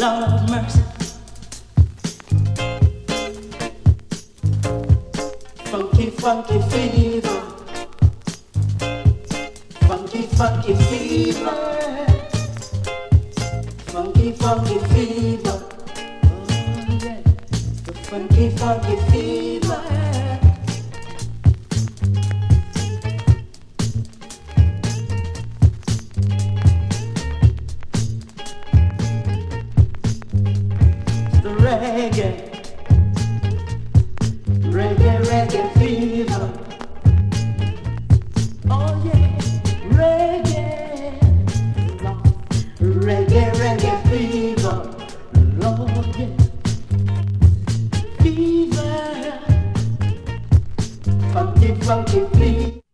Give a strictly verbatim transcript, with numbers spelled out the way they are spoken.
Lord mercy. Funky, funky fever. Funky, funky fever. Funky, funky fever. Oh yeah, the funky, funky fever. Reggae, reggae, reggae fever. Oh yeah, reggae, Lord. Reggae, reggae fever. Lord, yeah. Fever, funky, funky fever.